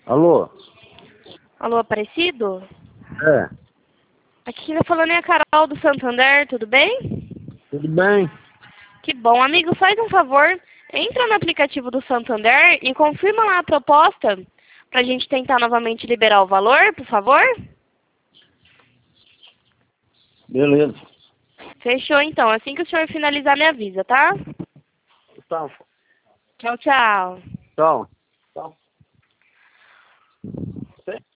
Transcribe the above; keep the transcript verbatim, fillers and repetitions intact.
Alô? Alô, Aparecido? É, Aqui quem tá falando é a Carol do Santander, tudo bem? tudo bem? Que bom. Amigo, faz um favor, entra no aplicativo do Santander e confirma lá a proposta pra gente tentar novamente liberar o valor, por favor. Beleza. Fechou então. Assim que o senhor finalizar, me avisa, tá? Tchau. Tchau, tchau. Tchau. Tchau.